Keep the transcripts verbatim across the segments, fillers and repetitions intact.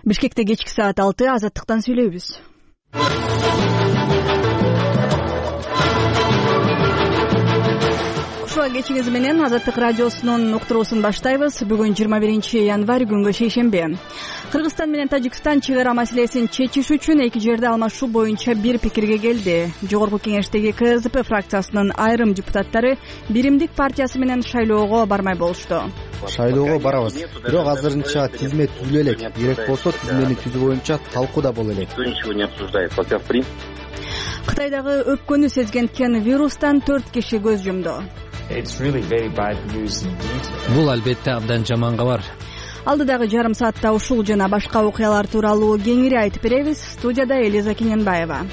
Бишкекте кечки саат алты, Азаттыктан сүйлөйбүз. Ушуга кечиңиз менен Азаттык радиосунун уктуруусун баштайбыз. Бүгүн жыйырма биринчи январь, күнгө шейшемби. Кыргызстан менен Тажикстан чек ара маселесин чечиш үчүн эки жерде алмашуу боюнча бир пикирге келди. Жогорку кеңештеги К З П фракциясынын айрым депутаттары Биримдик партиясы менен шайлоого бармай болушту. Шайлоого барабыз, бирок азырынча тизме түзүлө элек. Керек болсо тизмени түзүү боюнча талкуу да боло элек. Кытайдагы өпкөнү сезген кен вирустан төрт киши көз жумду. Бул албетте абдан жаман кабар. Алдыдагы жарым саатта ушул жана башка окуялар тууралуу кеңири айтып беребиз. Студияда Элиза Кененбаева.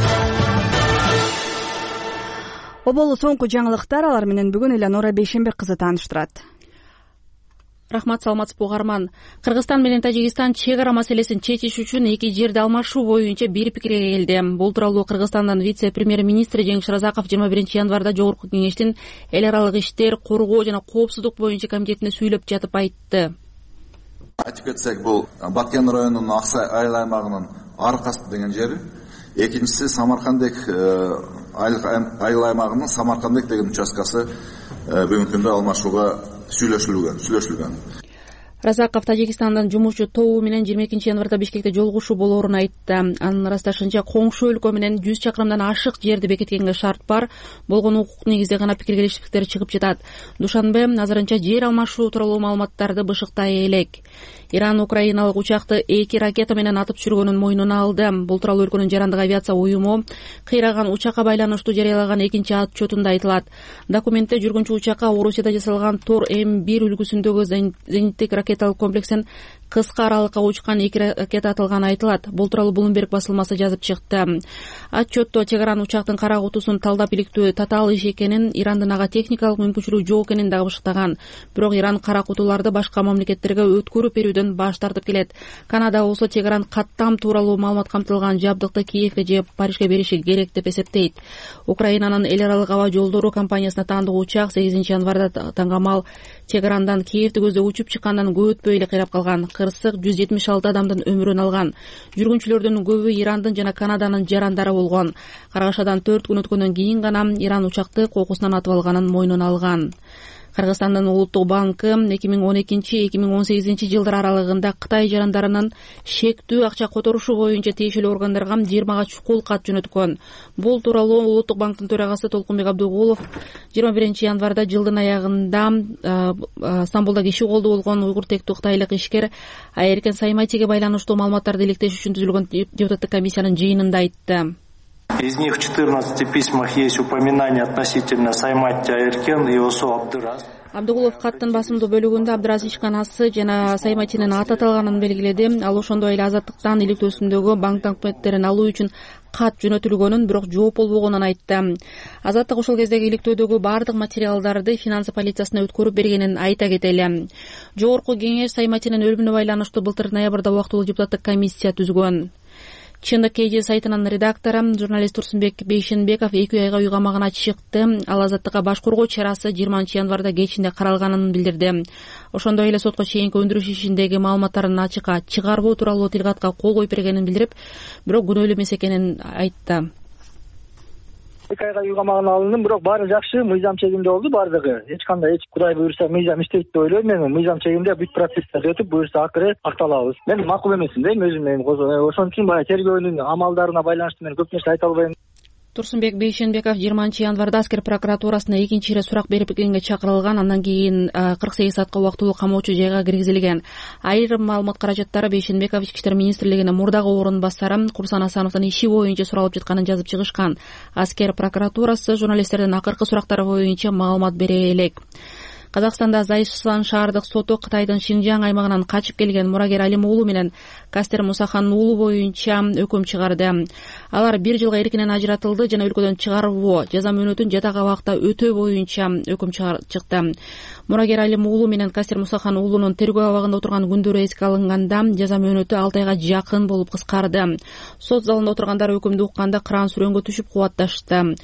Оболу соңку жаңылыктар, алар менен бүгүн Элеонора Бейшенбек кызы тааныштырат. Рахмат, саламатсызбы угарман. Кыргызстан менен Тажикстан чек ара маселесин чечиш үчүн эки жерде алмашуу боюнча бир пикирге келди. Бул тууралуу Кыргызстандын вице-премьер-министри Жеңиш Разаков жыйырма биринчи январда Жогорку кеңештин эл аралык иштер, коргоо жана коопсуздук боюнча комитетине сүйлөп жатып айтты. Айтып кетсек, бул Баткен районунун Аксай айыл аймагынын Аркасты деген жери. Экинчиси Самаркандек айыл аймагынын Самаркандек деген участкасы бүгүнкү күндө алмашууга сүйлөшүлгөн сүйлөшүлгөн. Разаков Тажикстандын жумушчу тобу менен жыйырма экинчи январда Бишкекте жолугушуу болоорун айтты. Анын ырасташынча коңшу өлкө менен жүз чакырымдан ашык жерди бекиткенге шарт бар. Болгон укук негизде гана пикиргелештиктер чыгып жатат. Душанбе азырынча жер алмашуу тууралуу маалыматтарды бышыктай элек. Иран украиналык учакты эки ракета менен атып түшүргөнүн мойнуна алды. Бул тууралуу өлкөнүн жарандык авиация уюму кыйраган учакка байланыштуу жарыялаган экинчи отчетунда айтылат. Документте жүргүнчү учакка Орусияда жасалган Тор М бир үлгүсүндөгү зениттик ракеталык комплексин кыска аралыкка учкан эки ракета атылганы айтылат. Бул тууралуу Bloomberg басылмасы жазып чыкты. Отчетто чек аран учактын кара кутусун талдап иликтөө татаал иш экенин, Ирандын ага техникалык мүмкүнчүлүгү жок экенин дагы бышыктаган. Бирок Иран кара кутуларды башка мамлекеттерге өткөрүп берүүдөн баш тартып келет. Канада болсо чек аран каттам тууралуу маалымат камтылган жабдыкты Киевге же Парижге бериши керек деп эсептейт. Украинанын эл аралык аба жолдору компаниясына таандык учак сегизинчи январда таңгамал чек арандан Киевди көздөп учуп чыккандан көп өтпөй эле кыйрап калган. Кырсык жүз жетимиш алты адамдын өмүрүн алган. Жүргүнчүлөрдүн көбү Ирандын жана Канаданын жарандары болгон. Каргашадан төрт күн өткөндөн кийин гана Иран учакты кокусунан атып алганын мойнуна алган. Кыргызстандын улуттук банкы эки миң он экинчи эки миң он сегизинчи жылдар аралыгында Кытай жарандарынын шектүү акча которушу боюнча тиешелүү органдарга жыйырмага чукул кат жөнөткөн. Бул тууралуу улуттук банктын төрагасы Толкунбек Абдыгулов жыйырма биринчи январда жылдын аягында Стамбулда киши колду болгон уйгур тектүү кытайлык ишкер Айеркен Сайматиге байланыштуу маалыматтарды иликтеш үчүн түзүлгөн депутаттык комиссиянын жыйынында айтты. Из них в четырнадцати письмах есть упоминание относительно Саймати Айеркен и Осо Абдыраз. Абдыгулов каттын басымдуу бөлүгүндө Абдыраз ишканасы жана Сайматинин аты аталганын белгиледи. Ал ошондой эле Азаттыктан иликтөөсүндөгү банк документтерин алуу үчүн кат жөнөтүлгөнүн, бирок жооп болбогонун айтты. Азаттык ошол кездеги иликтөөдөгү баардык материалдарды финансы полициясына өткөрүп бергенин айта кетели. Жогорку кеңеш Сайматинин өлүмүнө байланыштуу былтыр ноябрда убактылуу депутаттык комиссия түзгөн. Чындык Кж сайтынын редактору журналист Турсунбек Бейшенбеков эки айга үй камагына чыкты. Ал Азаттыкка баш коргоо чарасы жыйырманчы январда кечинде каралганын билдирди. Ошондой эле сотко чейинки өндүрүш ишиндеги маалыматтарын ачыкка чыгарбоо тууралуу тилгатка кол коюп бергенин билдирип, бирок күнөөлүү эмес экенин айтты. эки айга үй камагына алындым, бирок баары жакшы, мыйзам чегинде болду баардыгы. Эч кандай эч Кудай буйрса мыйзам иштейт деп ойлойм мен. Мыйзам чегинде бүт процесстерди өтүп, буйрса акыры акталабыз. Мен макул эмесмин дейм өзүм, мен ошон үчүн баягы тергөөнүн амалдарына байланыштуу мен көп нерсе айта албайм. Турсунбек Бейшенбеков жыйырманчы январда аскер прокуратурасына экинчи ирет сурак бергенге чакырылган. Андан кийин кырк сегиз саатка убактылуу камоочу жайга киргизилген. Айрым маалымат каражаттары Бейшенбеков Ички иштер министрлигинин мурдагы орун басары Курсан Асановдун иши боюнча суралып жатканын жазып чыгышкан. Аскер прокуратурасы журналисттердин акыркы сурактары боюнча маалымат бере элек. Казакстанда Зайсан шаардык соту Кытайдын Шинжаң аймагынан качып келген Мурагер Алим уулу менен Кастер Мусахан уулу боюнча өкүм чыгарды. Алар бир жылга эркинен ажыратылды жана өлкөдөн чыгаруу, жаза мөөнөтүн жатак абакта өтөө боюнча өкүм чыкты. Мурагер Алим уулу менен Кастер Мусахан уулунун тергөө абагында отурган күндөрү эске алынганда жаза мөөнөтү алты айга жакын болуп кыскарды. Сот залында отургандар өкүмдү укканда кран сүрөнгө түшүп кубатташты.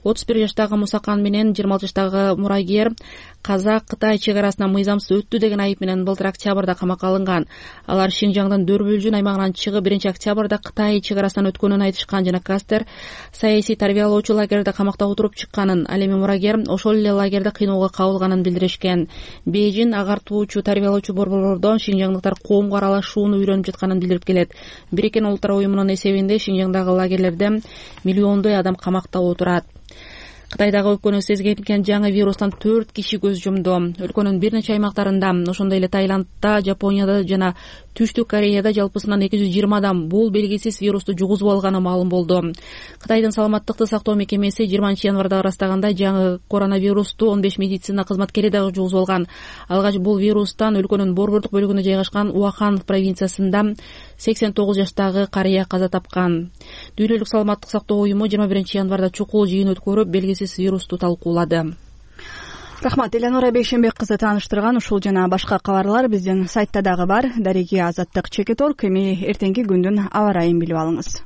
отуз бир жаштагы Мусакан менен жыйырма алты жаштагы мурагер Казак Кытай чек арасынан мыйзамсыз өттү деген айып менен былтыр октябрда камакка алынган. Алар Шинжаңдын Дөрбүлжүн аймагынан чыгып биринчи октябрда Кытай чек арасынан өткөнүн айтышкан жана Кастер саясий тарбиялоочу лагерде камакта отуруп чыкканын, ал эми мурагер ошол эле лагерде кыйноого кабылганын билдиришкен. Бейжин агартуучу тарбиялоочу борборлордон шинжаңдыктар коомго аралашууну үйрөнүп жатканын билдирип келет. Бириккен Улуттар уюмунун эсебинде Шинжаңдагы лагерлерде миллиондой адам камакта отурат. Кытайдагы өлкөнү сезген жаңы вирустан төрт киши көз жумду. Өлкөнүн бир нече аймактарында, ошондой эле Таиландда, Жапонияда жана Түштүк Кореяда жалпысынан эки жүз жыйырма адам бул белгисиз вирусту жугузуп алганы маалым болду. Кытайдын саламаттыкты сактоо мекемеси жыйырманчы январда ырастаганда жаңы коронавирусту он беш медицина кызматкери дагы жугузуп алган. Алгач бул вирустан өлкөнүн борбордук бөлүгүндө жайгашкан Уахан провинциясында сексен тогуз жаштагы карыя каза тапкан. Дүйнөлүк саламаттык сактоо уюму жыйырма биринчи январда чукул жыйын өткөрүп, белгисиз вирусту талкуулады. Рахмат, Элеонора Бейшенбек кызы тааныштырган ушул жана башка кабарлар биздин сайтта дагы бар. Дареги Азаттык Чекит орг. Эми эртеңки күндүн аба ырайын билип алыңыз.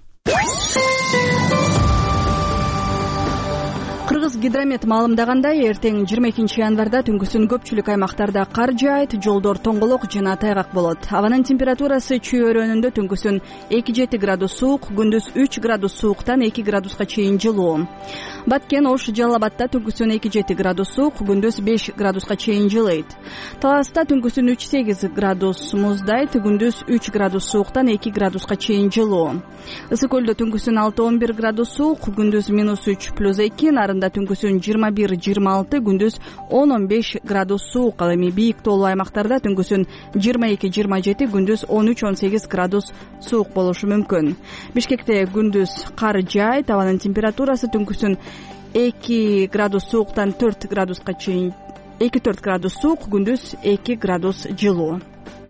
Кыргыз гидромет маалымдагандай, эртең жыйырма экинчи январда түнкүсүн көпчүлүк аймактарда кар жаайт, жолдор тоңголок жана тайгак болот. Абанын температурасы чүй өрөөнүндө түнкүсүн эки жети градус суук, күндүз үч градус сууктан эки градуска чейин жылуу. Баткен, Ош, Жалал Абадта түнкүсүн эки жети градус суук, күндүз беш градуска чейин жылыйт. Таласта түнкүсүн үч сегиз градус муздайт, күндүз үч градус сууктан эки градуска чейин жылуу. Ысык көлдө түнкүсүн алты он бир градус суук, күндүз минус үч плюс эки, нарында түнкүсүн жыйырма бир жыйырма алты, күндүз он он беш градус суук. Ал эми бийик тоолуу аймактарда түнкүсүн жыйырма эки жыйырма жети, күндүз он үч он сегиз градус суук болушу мүмкүн. Бишкекте күндүз кар жаайт, абанын температурасы түнкүсүн эки градус сууктан төрт градуска чейин, эки төрт градус суук, күндүз эки градус жылуу.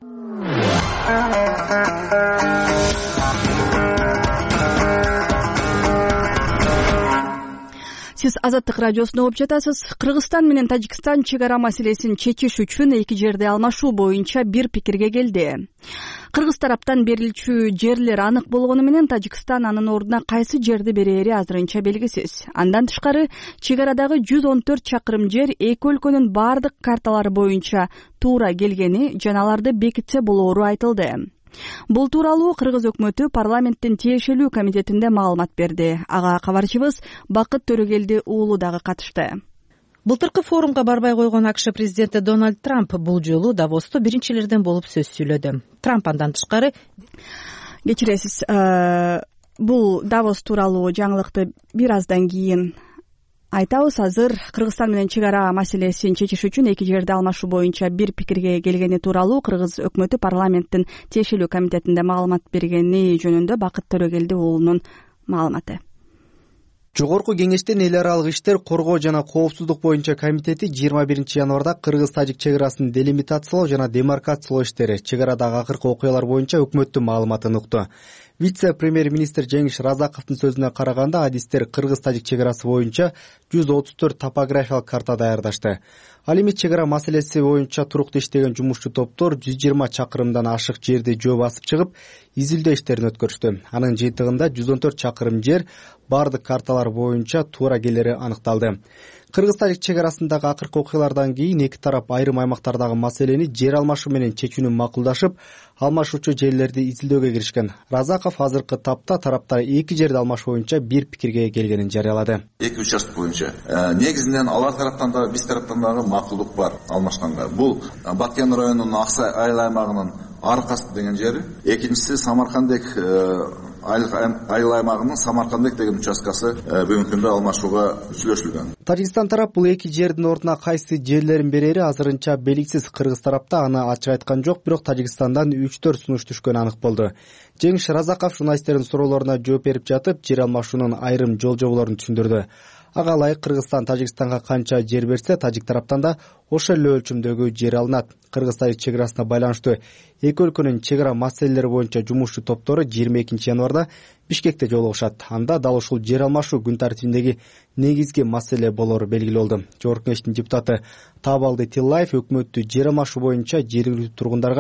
Сиз Азаттык радиосуна угуп жатасыз. Кыргызстан менен Тажикстан чек ара маселесин чечиш үчүн эки жерди алмашуу боюнча бир пикирге келди. Кыргыз тараптан берилчү жерлер анык болгону менен Тажикстан анын ордуна кайсы жерди берери азырынча белгисиз. Андан тышкары чек арадагы жүз он төрт чакырым жер эки өлкөнүн бардык карталары боюнча туура келгени жана аларды бекитсе болоору айтылды. Бул тууралуу Кыргыз өкмөтү парламенттин тиешелүү комитетинде маалымат берди. Ага кабарчыбыз Бакыт Төрөгелди уулу дагы катышты. Былтыркы форумга барбай койгон АКШ президенти Дональд Трамп бул жолу Давосту биринчилерден болуп сөз сүйлөдү. Трамп андан тышкары кечиресиз, бул Давос тууралуу жаңылыкты бир аздан кийин айтабыз. Азыр Кыргызстан менен чек ара маселесин чечиш үчүн эки жерди алмашуу боюнча бир пикирге келгени тууралуу Кыргыз өкмөтү парламенттин тиешелүү комитетинде маалымат бергени жөнүндө Бакыт Төрөгелди уулунун маалыматы. Жогорку кеңештин эл аралык иштер, коргоо жана коопсуздук боюнча комитети жыйырма биринчи январда Кыргыз-Тажик чек арасын делимитациялоо жана демаркациялоо иштери, чек арадагы акыркы окуялар боюнча өкмөттүн маалыматын укту. Вице-премьер-министр Жеңиш Разаковдун сөзүнө караганда, адистер Кыргыз-Тажик чек арасы боюнча жүз отуз төрт топографиялык карта даярдашты. Ал эми чек ара маселеси боюнча туруктуу иштеген жумушчу топтор жүз жыйырма чакырымдан ашык жерди жөө басып чыгып, изилдөө иштерин өткөрүштү. Анын жыйынтыгында жүз он төрт чакырым жер бардык карталар боюнча туура келери аныкталды. Кыргыз-Тажик чек арасындагы акыркы окуялардан кийин эки тарап айрым аймактардагы маселени жер алмашуу менен чечүүнү макулдашып, алмашуучу жерлерди изилдөөгө киришкен. Разаков азыркы тапта тараптар эки жерди алмаш боюнча бир пикирге келгенин жарыялады. Эки участок боюнча негизинен алар тараптан да биз тараптан дагы макулдук бар алмашканга. Бул Баткен районунун Аксай айыл аймагынын Аркасты деген жери, экинчиси Самаркандек айыл аймагынын Самаркандек деген участкасы бүгүнкү күндө алмашууга сүйлөшүлгөн. Тажикстан тарап бул эки жердин ордуна кайсы жерлерин берери азырынча белгисиз. Кыргыз тарапта аны ачык айткан жок, бирок Тажикстандан үч төрт сунуш түшкөнү анык болду. Жеңиш Разаков журналисттердин суроолоруна жооп берип жатып, жер алмашуунун айрым жол жоболорун түшүндүрдү. Ага ылайык Кыргызстан Тажикстанга канча жер берсе, Тажик тараптан да ошол эле өлчөмдөгү жер алынат. Кыргыз-Тажик чек арасына байланыштуу эки өлкөнүн чек ара маселелери боюнча жумушчу топтору жыйырма экинчи январда Бишкекте жолугушат. Анда дал ушул жер алмашуу күн тартибиндеги негизги маселе болору белгилүү болду. Жогорку кеңештин депутаты Табалды Тиллаев өкмөттү жер алмашуу боюнча жергиликтүү тургундарга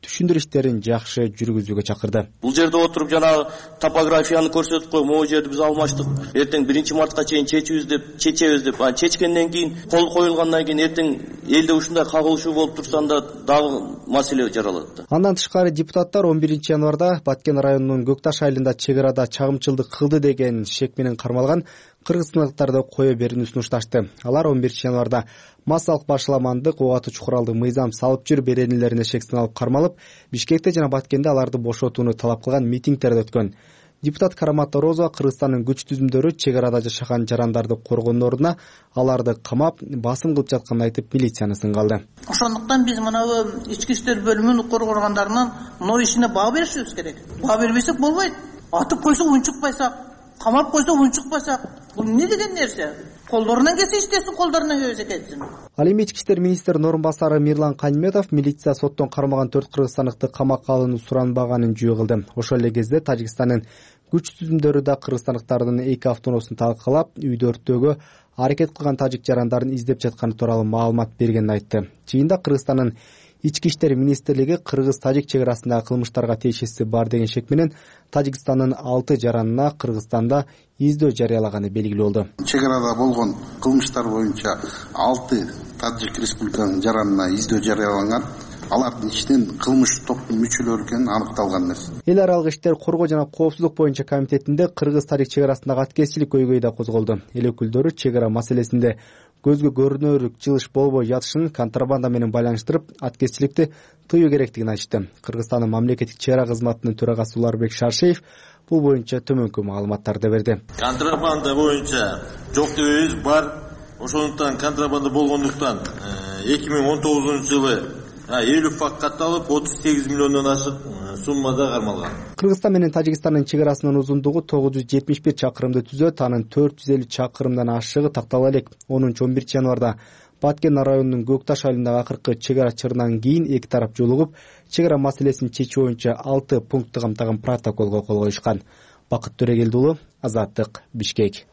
түшүндүрүү иштерин жакшы жүргүзүүгө чакырды. Бул жерде отуруп жанагы топографияны көрсөтүп коюп, могу жерди биз алмаштык. Эртең биринчи мартка чейин чечебиз деп, чечебиз деп, анан чечкенден кийин, кол коюлгандан кийин эртең элде ушундай кагылышуу болуп турса анда дагы маселе жаралат. Андан тышкары депутаттар он биринчи январда Баткен районунун Көкташ айылында чек арада чагымчылдык кылды деген шек менен кармалган кыргызстандыктарды кое берүүнү сунушташты. Алар он биринчи январда массалык башаламандык ок атуу чукуралды мыйзам салып жүр беренелерине шек сыналып кармалып, Бишкекте жана Баткенде аларды бошотууну талап кылган митингдер өткөн. Депутат Карамат Орозова Кыргызстандын күч түзүмдөрү чек арада жашаган жарандарды коргоонун ордуна аларды камап, басым кылып жатканын айтып, милицияны сынгалды. Ошондуктан биз мына ички иштер бөлүмүнүн коргондарынан мына ишине баа беришибиз керек. Баа бербесек болбойт. Атып койсо унчукпайсак, камап койсо унчукпайсак, бул эмне деген нерсе? Колдорунан келсе иштесин, колдорунан келбесе кетсин. Ал эми ички иштер министринин орун басары Мирлан Каниметов милиция соттон кармаган төрт кыргызстандыкты камакка алууну суранбаганын жөө кылды. Ошол эле кезде Тажикстандын күч түзүмдөрү да кыргызстандыктардын эки автоунаасун талкалап, үйдө өрттөөгө аракет кылган тажик жарандарын издеп жатканы тууралуу маалымат бергенин айтты. Чыйында Кыргызстандын ички иштер министрлиги кыргыз-тажик чек арасындагы кылмыштарга тиешеси бар деген шек менен Тажикстандын алты жаранына Кыргызстанда издөө жарыялаганы белгилүү болду. Чек арада болгон кылмыштар боюнча алты Тажик республикасынын жаранына издөө жарыяланган. Алардын ичинен кылмыш топтун мүчөлөрү экени аныкталган нерсе. Эл аралык иштер коргоо жана коопсуздук боюнча комитетинде кыргыз-тажик чек арасындагы аткезчилик көйгөй да козголду. Эл өкүлдөрү чек ара маселесинде көзгө көрүнөрлүк жылыш болбой жатышын контрабанда менен байланыштырып, аткезчиликти тыюу керектигин айтышты. Кыргызстандын мамлекеттик чек ара кызматынын төрагасы Уларбек Шаршеев бул боюнча төмөнкү маалыматтарды берди. Контрабанда боюнча жок дебейбиз, бар. Ошондуктан контрабанда болгондуктан эки миң он тогузунчу жылы элүү факт катталып, отуз сегиз миллиондон ашык суммада кармалган. Кыргызстан менен Тажикстандын чек арасынын узундугу тогуз жүз жетимиш бир чакырымды түзөт, анын төрт жүз элүү чакырымдан ашыгы тактала элек. онунчу он биринчи январда Баткен районунун Көкташ айылындагы акыркы чек ара чырынан кийин эки тарап жолугуп, чек ара маселесин чечүү боюнча алты пунктты камтыган протоколго кол коюшкан. Бакыт Төрегелди уулу, Азаттык, Бишкек.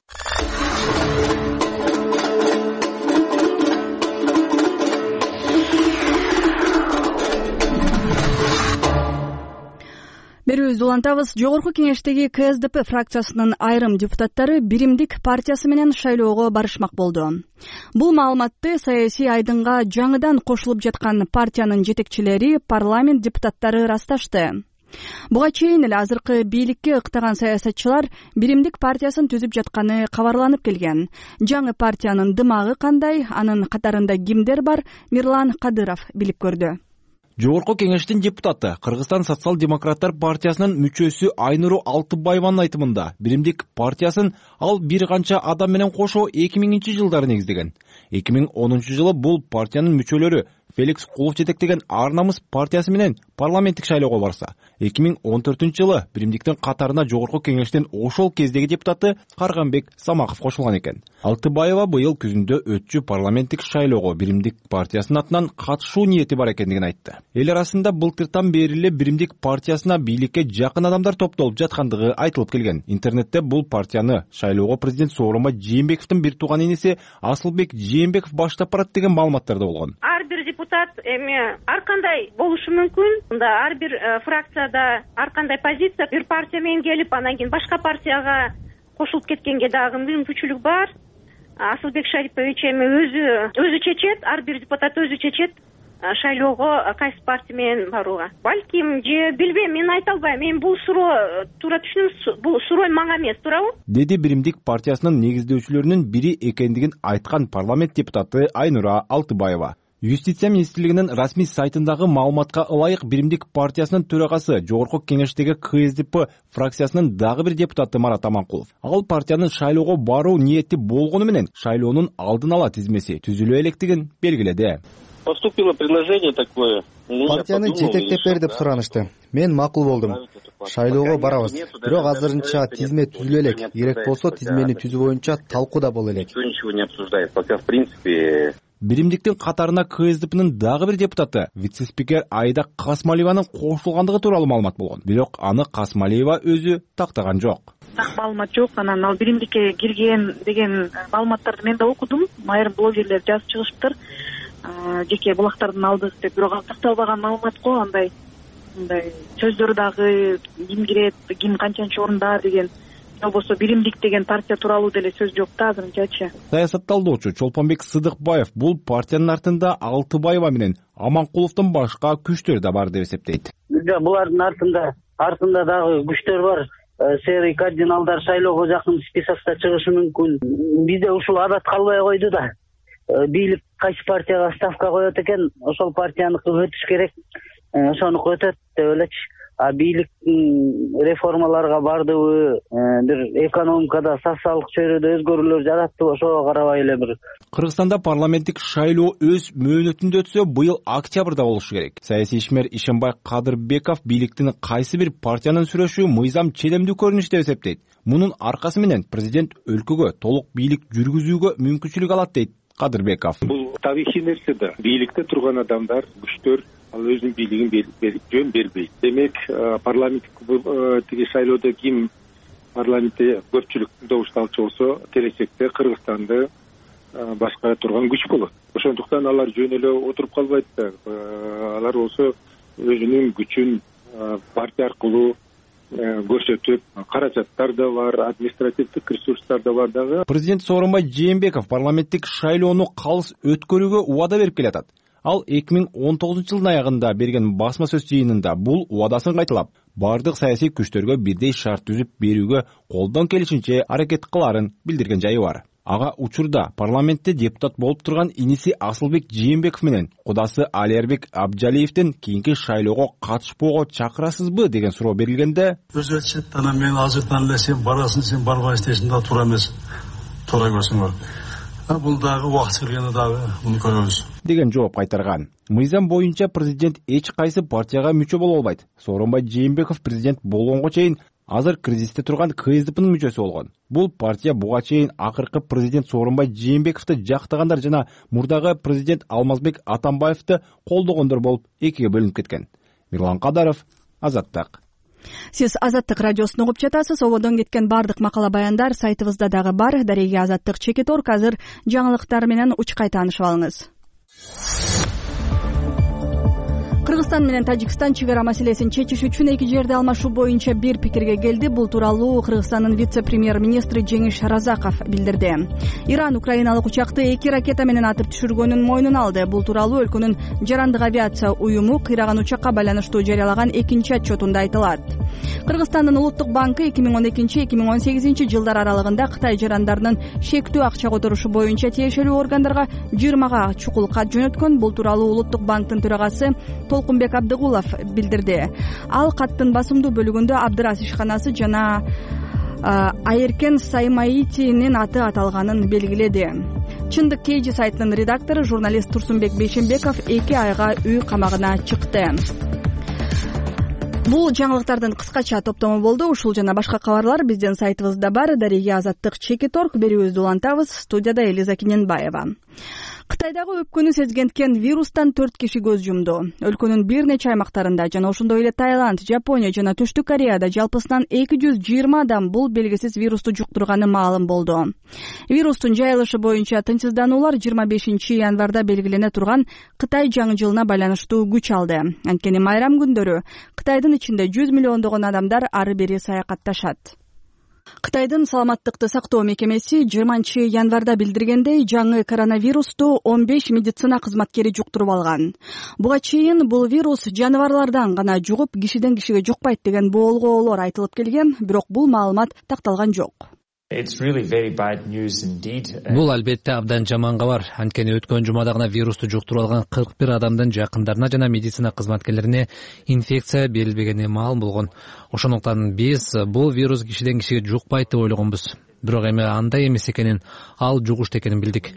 Берүүбүздү улантабыз. Жогорку кеңештеги К С Д П фракциясынын айрым депутаттары Биримдик партиясы менен шайлоого барышмак болду. Бул маалыматты саясий айдынга жаңыдан кошулуп жаткан партиянын жетекчилери, парламент депутаттары расташты. Буга чейин эле азыркы бийликке ыктаган саясатчылар Биримдик партиясын түзүп жатканы кабарланып келген. Жаңы партиянын дымагы кандай, анын катарында кимдер бар, Мирлан Кадыров билип көрдү. Жогорку кеңештин депутаты Кыргызстан социал-демократтар партиясынын мүчөсү Айнуру Алтыбаеванын айтымында Биримдик партиясын ал бир канча адам менен кошо эки миңинчи жылдары негиздеген. эки миң онунчу жылы бул партиянын мүчөлөрү Феликс Кулов жетектеген Ар намыс партиясы менен парламенттик шайлоого барса, эки миң он төртүнчү жылы Биримдиктин катарына жогорку кеңештин ошол кездеги депутаты Карганбек Самаков кошулган экен. Алтыбаева быйыл күзүндө өтчү парламенттик шайлоого Биримдик партиясынын атынан катышуу ниети бар экендигин айтты. Эл арасында былтыртан бери эле Биримдик партиясына бийликке жакын адамдар топтолуп жаткандыгы айтылып келген. Интернетте бул партияны шайлоого президент Сооронбай Жээнбековдун бир тууган иниси Асылбек Жээнбеков баштап барат деген маалыматтар да болгон. Ар бир депутат эми ар кандай болушу мүмкүн. Мында ар бир фракцияда ар кандай позиция, бир партия менен келип, анан кийин башка партияга кошулуп кеткенге дагы мүмкүнчүлүк бар. Асылбек Шарипович эми өзү өзү чечет, ар бир депутат өзү чечет шайлоого кайсы партия менен барууга. Балким же билбейм, мен айта албайм. Мен бул суроо туура түшүнүм, бул суроо мага эмес, туурабы? Деди Биримдик партиясынын негиздөөчүлөрүнүн бири экендигин айткан парламент депутаты Айнура Алтыбаева. Юстиция министрлигинин расмий сайтындагы маалыматка ылайык Биримдик партиясынын төрагасы жогорку кеңештеги К С Д П фракциясынын дагы бир депутаты Марат Аманкулов. Ал партиянын шайлоого баруу ниети болгону менен шайлоонун алдын ала тизмеси түзүлө электигин белгиледи. Поступило предложение такое. Партияны жетектеп бер деп суранышты. Мен макул болдум. Шайлоого барабыз. Бирок азырынча тизме түзүлө элек. Керек болсо тизмени түзүү боюнча талкуу да боло элек. Ничего не обсуждает. Пока в принципе Биримдиктин катарына К С Д П'нын дагы бир депутаты вице-спикер Айда Касмалиеванын кошулгандыгы тууралуу маалымат болгон. Бирок аны Касмалиева өзү тактаган жок. Так маалымат жок. Анан ал Биримдикке кирген деген маалыматтарды мен да окудум. Айрым блогерлер жазып чыгышыптыр. Жеке булактардын алдысы деп, бирок ал такталбаган маалымат го, андай мындай сөздөр дагы ким кирет, ким канчанчы орунда деген, же болбосо биримдик деген партия тууралуу деле сөз жок да азырынчачы. Саясатталдоочу Чолпонбек Сыдыкбаев бул партиянын артында Алтыбаева менен Аманкуловдун башка күчтөр да бар деп эсептейт. Булардын артында артында дагы күчтөр бар. Сыйрый кардиналдар шайлоого жакын списокто чыгышы мүмкүн. Бизде ушул адат калбай койду да. Бийлик кайсы партияга ставка коет экен, ошол партияныкы өтүш керек. Ошонуку өтөт деп элечи. А бийликтин реформаларга бардыбы, бир экономикада, социалдык чөйрөдө өзгөрүүлөр жараттыбы, ошого карабай эле бир. Кыргызстанда парламенттик шайлоо өз мөөнөтүндө өтсө, быйыл октябрда болушу керек. Саясий ишмер Ишенбай Кадырбеков бийликтин кайсы бир партиянын сүрөшү мыйзам челемдүү көрүнүш деп эсептейт. Мунун аркасы менен президент өлкөгө толук бийлик жүргүзүүгө мүмкүнчүлүк алат дейт Кадырбеков. Бул тарыхый нерсе да. Бийликте турган адамдар, күчтөр ал өзүнүн бийлигин жөн бербейт. Демек, парламенттик тиги шайлоодо ким парламентте көпчүлүк добуш алчу болсо, келечекте Кыргызстанды башкара турган күч болот. Ошондуктан алар жөн эле отуруп калбайт да. Алар болсо өзүнүн күчүн партия аркылуу көрсөтүп, каражаттар да бар, административдик ресурстар да бар дагы. Президент Сооронбай Жээнбеков парламенттик шайлоону калыс өткөрүүгө убада берип келатат. Ал эки миң он тогузунчу жылдын аягында берген басма сөз жыйынында бул убадасын кайталап, бардык саясий күчтөргө бирдей шарт түзүп берүүгө колдон келишинче аракет кыларын билдирген жайы бар. Ага учурда парламентте депутат болуп турган иниси Асылбек Жээнбеков менен кудасы Алиербек Абджалиевдин кийинки шайлоого катышпоого чакырасызбы деген суроо берилгенде, өз айтышат, анан мен азыртан эле сен барасың, сен барбайсың десин да туура эмес. Туура көрсөңөр. Бул дагы убакыт келгенде дагы муну көрөбүз деген жооп кайтарган. Мыйзам боюнча президент эч кайсы партияга мүчө боло албайт. Сооронбай Жээнбеков президент болгонго чейин азыр кризисте турган КСДПнын мүчөсү болгон. Бул партия буга чейин акыркы президент Сооронбай Жээнбековду жактагандар жана мурдагы президент Алмазбек Атамбаевди колдогондор болуп экиге бөлүнүп кеткен. Мирлан Кадаров, Азаттык. Сиз Азаттык радиосун угуп жатасыз. Ободон кеткен бардык макала баяндар сайтыбызда дагы бар. Дареги Азаттык чекит орг азыр жаңылыктар менен учкай таанышып алыңыз. Кыргызстан менен Тажикстан чек ара маселесин чечиш үчүн эки жерде алмашуу боюнча бир пикирге келди. Бул тууралуу Кыргызстандын вице-премьер-министри Жеңиш Разаков билдирди. Иран украиналык учакты эки ракета менен атып түшүргөнүн мойнуна алды. Бул тууралуу өлкөнүн жарандык авиация уюму кыйраган учакка байланыштуу жарыялаган экинчи отчетунда айтылат. Кыргызстандын улуттук банкы эки миң он экинчи эки миң он сегизинчи жылдар аралыгында Кытай жарандарынын шектүү акча которушу боюнча тиешелүү органдарга жыйырмага чукул кат жөнөткөн. Бул тууралуу улуттук банктын төрагасы Толкунбек Абдыгулов билдирди. Ал каттын басымдуу бөлүгүндө Абдырас ишканасы жана Айеркен Саймаитинин аты аталганын белгиледи. Чындык Кейжи сайтынын редактору журналист Турсунбек Бейшенбеков эки айга үй камагына чыкты. Бул жаңылыктардын кыскача топтому болду. Ушул жана башка кабарлар биздин сайтыбызда бар. Дареги Азаттык чекит орг, берүүбүздү улантабыз. Студияда Элиза Киненбаева. Кытайдагы өпкөнү сезгенткен вирустан төрт киши көз жумду. Өлкөнүн бир нече аймактарында жана ошондой эле Таиланд, Жапония жана Түштүк Кореяда жалпысынан эки жүз жыйырма адам бул белгисиз вирусту жуктурганы маалым болду. Вирустун жайылышы боюнча тынчсыздануулар жыйырма бешинчи январда белгилене турган Кытай жаңы жылына байланыштуу күч алды. Анткени майрам күндөрү Кытайдын ичинде жүз миллиондогон адамдар ары бери саякатташат. Кытайдын саламаттыкты сактоо мекемеси жыйырманчы январда билдиргендей, жаңы коронавирусту он беш медицина кызматкери жуктуруп алган. Буга чейин бул вирус жаныбарлардан гана жугуп, кишиден кишиге жукпайт деген боолгоолор айтылып келген, бирок бул маалымат такталган жок. Бул албетте абдан жаман кабар. Анткени өткөн жумада гана вирусту жуктуруп алган кырк бир адамдын жакындарына жана медицина кызматкерлерине инфекция берилбегени маалым болгон. Ошондуктан биз бул вирус кишиден кишиге жукпайт деп ойлогонбуз. Бирок эми андай эмес экенин, ал жугуштуу экенин билдик.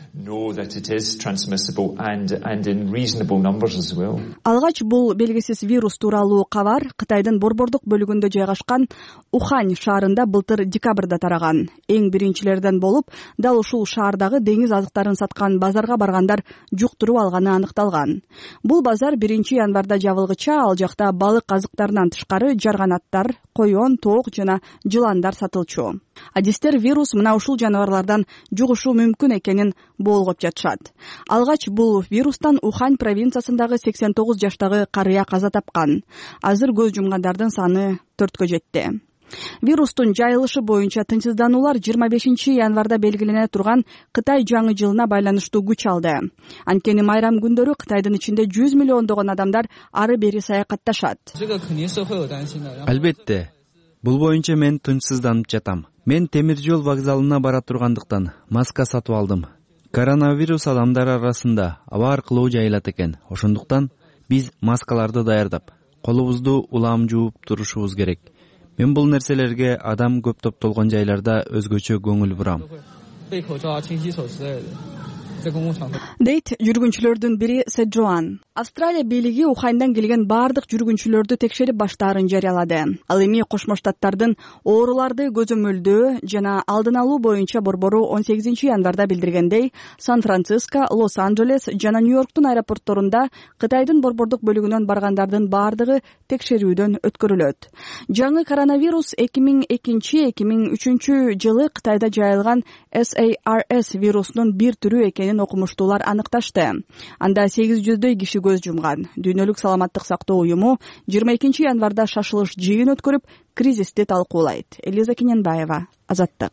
Алгач бул белгисиз вирус тууралуу кабар Кытайдын борбордук бөлүгүндө жайгашкан Ухань шаарында былтыр декабрда тараган. Эң биринчилерден болуп, дал ушул шаардагы деңиз азыктарын саткан базарга баргандар жуктуруп алганы аныкталган. Бул базар биринчи январда жабылгыча ал жакта балык азыктарынан тышкары жарганаттар, коён, тоок жана жыландар сатылчу. Адистер вирус мына ушул жаныбарлардан жугушу мүмкүн экенин болгоп жатышат. Алгач бул вирустан Ухань провинциясындагы сексен тогуз жаштагы карыя каза тапкан. Азыр көз жумгандардын саны төрткө жетти. Вирустун жайылышы боюнча тынчсыздануулар жыйырма бешинчи январда белгилене турган Кытай жаңы жылына байланыштуу күч алды. Анткени майрам күндөрү Кытайдын ичинде жүз миллиондогон адамдар ары бери саякатташат. Албетте, бул боюнча мен тынчсызданып жатам. Мен темир жол вокзалына бара тургандыктан маска сатып алдым. Коронавирус адамдар арасында аба аркылуу жайылат экен. Ошондуктан биз маскаларды даярдап, колубузду улам жууп турушубуз керек. Мен бул нерселерге адам көп топтолгон жайларда өзгөчө көңүл бурам. Дейт жүргүнчүлөрдүн бири Седжоан. Австралия бийлиги Уханьдан келген бардык жүргүнчүлөрдү текшерип баштаарын жарыялады. Ал эми Кошмо Штаттардын ооруларды көзөмөлдөө жана алдын алуу боюнча борбору он сегизинчи январда билдиргендей, Сан-Франциско, Лос-Анджелес жана Нью-Йорктун аэропортторунда Кытайдын борбордук бөлүгүнөн баргандардын бардыгы текшерүүдөн өткөрүлөт. Жаңы коронавирус эки миң экинчи — эки миң үчүнчү жылы Кытайда жайылган SARS вирусунун бир түрү экенин окумуштуулар аныкташты. Анда сегиз жүздөй киши көз жумган. Дүйнөлүк саламаттык сактоо уюму жыйырма экинчи январда шашылыш жыйын өткөрүп, кризисти талкуулайт. Элиза Кененбаева, Азаттык.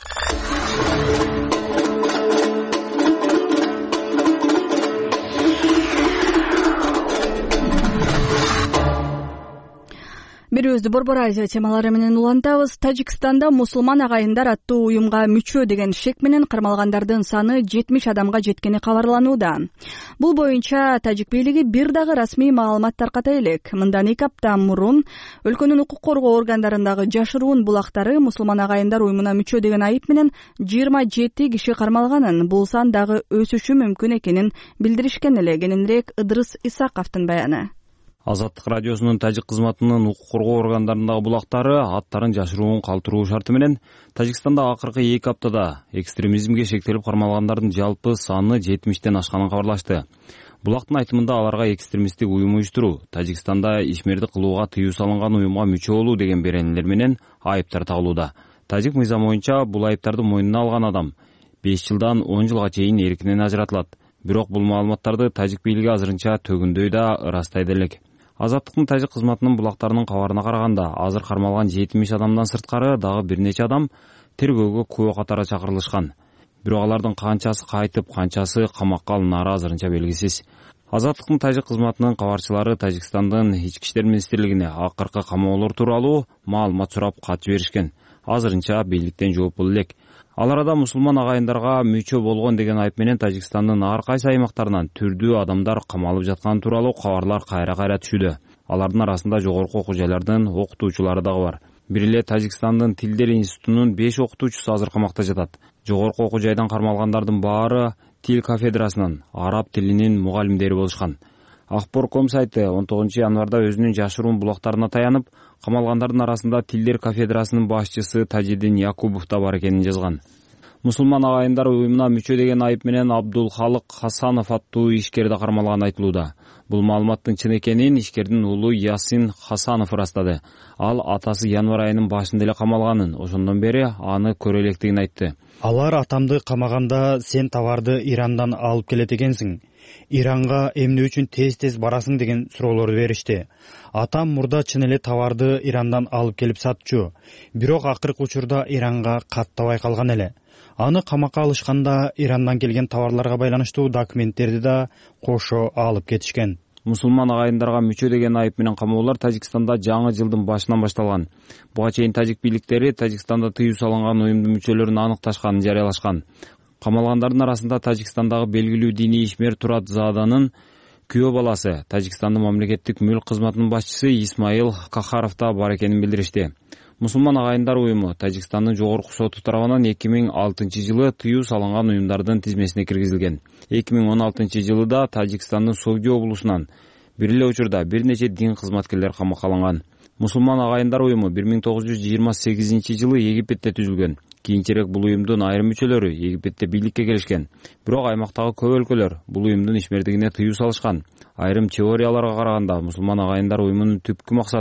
Берүүбүздү Борбор Азия темалары менен улантабыз. Тажикстанда мусулман агайындар аттуу уюмга мүчө деген шек менен кармалгандардын саны жетимиш адамга жеткени кабарланууда. Бул боюнча тажик бийлиги бир дагы расмий маалымат тарката элек. Мындан эки апта мурун өлкөнүн укук коргоо органдарындагы жашыруун булактары мусулман агайындар уюмуна мүчө деген айып менен жыйырма жети киши кармалганын, бул сан дагы өсүшү мүмкүн экенин билдиришкен эле. Кененирээк Ыдырыс Исаковдун баяны. Азаттык радиосунун тажик кызматынын укук коргоо органдарындагы булактары аттарын жашыруун калтыруу шарты менен Тажикстанда акыркы эки аптада экстремизмге шектелип кармалгандардын жалпы саны жетимиштен ашканын кабарлашты. Булактын айтымында аларга экстремисттик уюм уюштуруу, Тажикстанда ишмердик кылууга тыюу салынган уюмга мүчө болуу деген беренелер менен айыптар тагылууда. Тажик мыйзам боюнча бул айыптарды мойнуна алган адам беш жылдан он жылга чейин эркинен ажыратылат. Бирок бул маалыматтарды тажик бийлиги азырынча төгүндөй да ырастайды элек. Азаттыктын тажик кызматынын булактарынын кабарына караганда, азыр кармалган жетимиш адамдан сырткары дагы бир нече адам тергөөгө күбө катары чакырылышкан. Бирок алардын канчасы кайтып, канчасы камакка алынары азырынча белгисиз. Азаттыктын тажик кызматынын кабарчылары Тажикстандын ички иштер министрлигине акыркы камоолор тууралуу маалымат сурап кат жиберишкен. Азырынча бийликтен жооп боло элек. Ал арада мусулман агайындарга мүчө болгон деген айып менен Тажикстандын ар кайсы аймактарынан түрдүү адамдар камалып жатканы тууралуу кабарлар кайра-кайра түшүүдө. Алардын арасында жогорку окуу жайлардын окутуучулары дагы бар. Бир эле Тажикстандын Тилдер институтунун беш окутуучусу азыр камакта жатат. Жогорку окуу жайдан кармалгандардын баары тил кафедрасынын араб тилинин мугалимдери болушкан. Акбор точка ком сайты он тогузунчу январда өзүнүн жашыруун булактарына таянып, камалгандардын арасында Тилдер кафедрасынын башчысы Тажидин Якубов да бар экенин жазган. Мусулман агайындар уюмуна мүчө деген айып менен Абдулхалык Хасанов аттуу ишкер да кармалганы айтылууда. Бул маалыматтын чын экенин ишкердин уулу Ясин Хасанов ырастады. Ал атасы январ айынын башында эле камалганын, ошондон бери аны көрө электигин айтты. Алар атамды камаганда сен товарды Ирандан алып келет экенсиң. Иранга эмне үчүн тез-тез барасың деген суроолорду беришти. Атам мурда чын эле товарды Ирандан алып келип сатчу. Бирок акыркы учурда Иранга каттабай калган эле. Аны камакка алышканда Ирандан келген товарларга байланыштуу документтерди да кошо алып кетишкен. Мусулман агайындарга мүчө деген айып менен камоолор Тажикстанда жаңы жылдын башынан башталган. Буга чейин тажик бийликтери Тажикстанда тыюу салынган уюмдун мүчөлөрүн аныкташканын жарыялашкан. Камалгандардын арасында Тажикстандагы белгилүү диний ишмер Турат Зааданын күйөө баласы, Тажикстандын мамлекеттик мүлк кызматынын башчысы Исмаил Кахаров да бар экенин билдиришти. Мусулман агайындар уюму Тажикстандын жогорку соту тарабынан эки миң алтынчы жылы тыюу салынган уюмдардын тизмесине киргизилген. эки миң он алтынчы жылыда Тажикстандын Согди облусунан бир эле учурда бир нече дин кызматкерлер камакка алынган. Мусулман агайындар уюму бир миң тогуз жүз жыйырма сегизинчи жылы Египетте түзүлгөн. Кийинчерээк бул уюмдун айрым мүчөлөрү Египетте бийликке келишкен. Бирок аймактагы көп өлкөлөр бул уюмдун ишмердигине тыюу салышкан. Айрым теорияларга караганда мусулман агайындар уюмунун түпкү максаты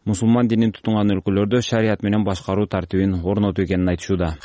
мусулман динин тутунган өлкөлөрдө шарият менен башкаруу тартибин орнотуу экенин айтышууда.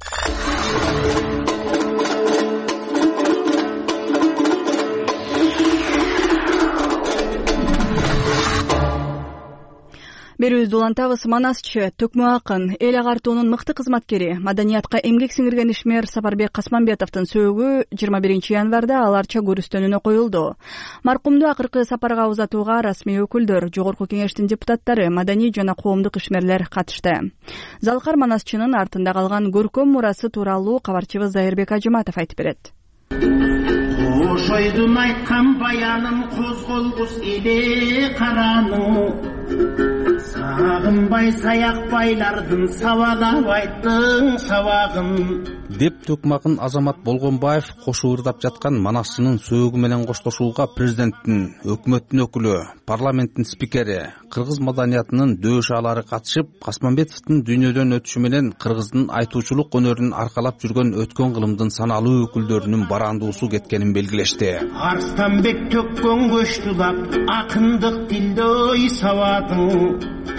Берүүбүздү улантабыз. Манасчы, төкмө акын, эл агартуунун мыкты кызматкери, маданиятка эмгек сиңирген ишмер Сапарбек Касманбетовдун сөөгү жыйырма биринчи январда аларча көрүстөнүнө коюлду. Маркумду акыркы сапарга узатууга расмий өкүлдөр, жогорку кеңештин депутаттары, маданий жана коомдук ишмерлер катышты. Залкар Манасчынын артында калган көркөм мурасы тууралуу кабарчыбыз Зайырбек Ажыматов айтып берет. Ошойдун айткан баянын козголгус эле карану, сагынбай саякбайлардын сабалап айттың сабагын деп төкмакын Азамат Болгонбаев кошо ырдап жаткан Манасчынын сөөгү менен коштошууга президенттин, өкмөттүн өкүлү, парламенттин спикери, кыргыз маданиятынын дөшалары катышып, Касманбетовдун дүйнөдөн өтүшү менен кыргыздын айтуучулук өнөрүн аркалап жүргөн өткөн кылымдын саналуу өкүлдөрүнүн барандуусу кеткенин белгилешти. Арстанбек төккөн көчтүлап акындык дилдөй сабадың,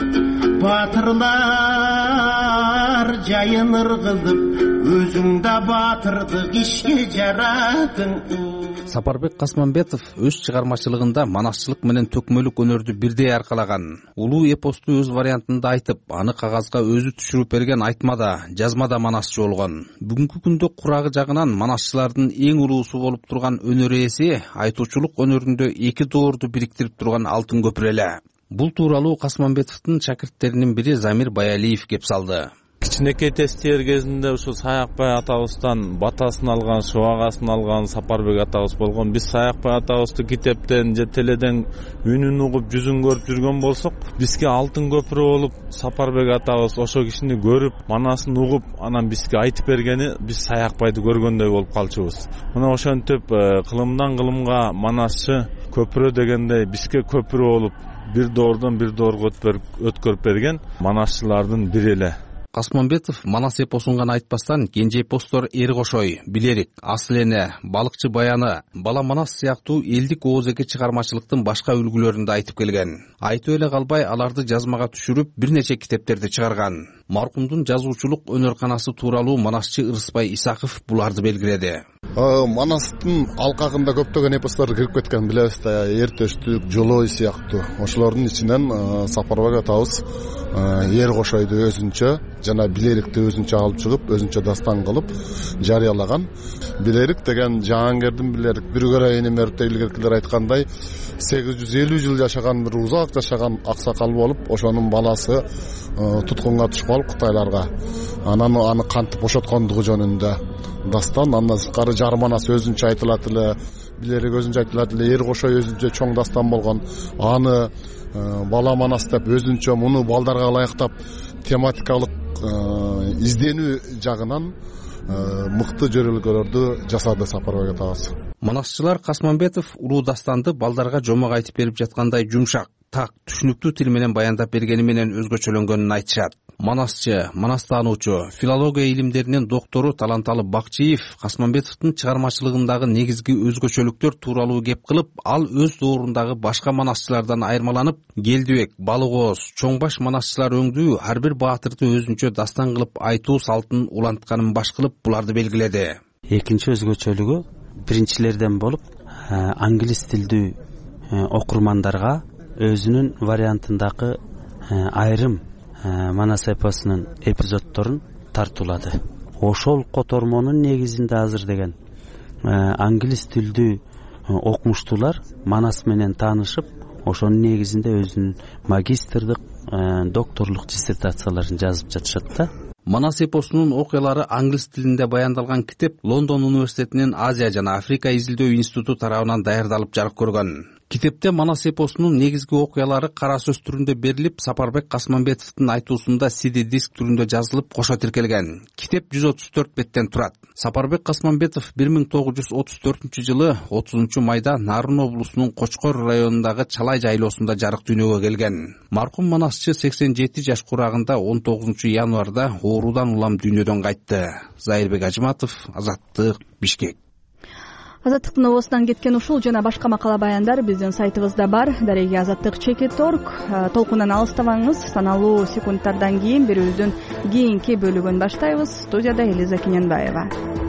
батырлар жайын ыргызып, өзүңда батырдык ишке жаратың. Сапарбек Касманбетов өз чыгармачылыгында манасчылык менен төкмөлүк өнөрдү бирдей аркалаган. Улуу эпосту өз вариантында айтып, аны кагазга өзү түшүрүп берген айтмада, жазмада манасчы болгон. Бүгүнкү күндө курагы жагынан манасчылардын эң улуусу болуп турган өнөр ээси айтуучулук өнөрүндө эки доорду бириктирип турган алтын көпүр эле. Бул тууралуу Касманбетовдун шакирттеринин бири Замир Баялиев кеп салды. Кичинекей тестер кезинде ушу Саякбай атабыздан батасын алган, шыбагасын алган Сапарбек атабыз болгон. Биз Саякбай атабызды китептен же теледен үнүн угуп, жүзүн көрүп жүргөн болсок, бизге алтын көпүрө болуп Сапарбек атабыз ошо кишини көрүп, манасын угуп, анан бизге айтып бергени биз Саякбайды көргөндөй болуп калчубуз. Мына ошентип кылымдан кылымга манасчы көпүрө дегендей бизге көпүрө болуп, бир доордон бир доорго өткөрүп берген манасчылардын бири эле. Касманбетов Манас эпосун гана айтпастан Кенже эпостор Эр Кошой, Билерик, Асыл Эне, Балыкчы баяны, Бала Манас сыяктуу элдик оозеки чыгармачылыктын башка үлгүлөрүн да айтып келген. Айтып эле калбай, аларды жазмага түшүрүп, бир нече китептерди чыгарган. Маркумдун жазуучулук өнөрканасы тууралуу манасчы Ырысбай Исаков буларды белгиледи. Манастын алкагында көптөгөн эпостор кирип кеткен, билебиз да, Эртөштүк, Жолой сыяктуу. Ошолордун ичинен Сапарбек атабыз Эр Кошойду өзүнчө жана Билерикти өзүнчө алып чыгып, өзүнчө дастан кылып жарыялаган. Билерик деген Жаангердин Билерик, Бүргөр айыны мөртө илгеркилер айткандай, сегиз жүз элүү жыл жашаган, бир узак жашаган аксакал болуп, ошонун баласы туткунга түшүп алып Кытайларга. Анан аны кантип бошоткондугу жөнүндө дастан, андан сырткары Жарманас өзүнчө айтылат эле, Билерик өзүнчө айтылат эле, Эр Кошой өзүнчө чоң дастан болгон. Аны Бала Манас деп өзүнчө муну балдарга ылайыктап тематикалык изденүү жагынан мыкты жөрөлгөлөрдү жасады Сапарбек атабыз. Манасчылар Касманбетов улуу дастанды балдарга жомок айтып берип жаткандай жумшак, так, түшүнүктүү тил менен баяндап бергени менен өзгөчөлөнгөнүн айтышат. Манасчы, манас таануучу, филология илимдеринин доктору Таланталы Бакчиев Касманбетовдун чыгармачылыгындагы негизги өзгөчөлүктөр тууралуу кеп кылып, ал өз доорундагы башка манасчылардан айырмаланып, Келдибек, Балык ооз, чоң баш манасчылар өңдүү ар бир баатырды өзүнчө дастан кылып айтуу салтын улантканын баш кылып буларды белгиледи. Экинчи өзгөчөлүгү биринчилерден болуп, англис тилдүү окурмандарга өзүнүн вариантындагы айрым Манас эпосунун эпизоддорун тартуулады. Ошол котормонун негизинде азыр деген англис тилдүү окумуштуулар Манас менен таанышып, ошонун негизинде өзүнүн магистрдык, докторлук диссертацияларын жазып жатышат да. Манас эпосунун окуялары англис тилинде баяндалган китеп Лондон университетинин Азия жана Африка изилдөө институту тарабынан даярдалып жарык көргөн. Китепте Манас эпосунун негизги окуялары кара сөз түрүндө берилип, Сапарбек Касманбетовдун айтуусунда си ди диск түрүндө жазылып, кошо тиркелген. Китеп жүз отуз төрт беттен турат. Сапарбек Касманбетов бир миң тогуз жүз отуз төртүнчү жылы отузунчу майда Нарын облусунун Кочкор районундагы Чалай жайлоосунда жарык дүйнөгө келген. Маркум манасчы сексен жети жаш курагында он тогузунчу январда оорудан улам дүйнөдөн кайтты. Зайырбек Ажыматов, Азаттык, Бишкек. азаттыктын обосунан кеткен ушул жана башка макала баяндар биздин сайтыбызда бар. Дареги азаттык чекит точка орг. Толкундан алыстабаңыз. Саналуу секундтардан кийин берүүбүздүн кийинки бөлүгүн баштайбыз. Студияда Элиза Кененбаева.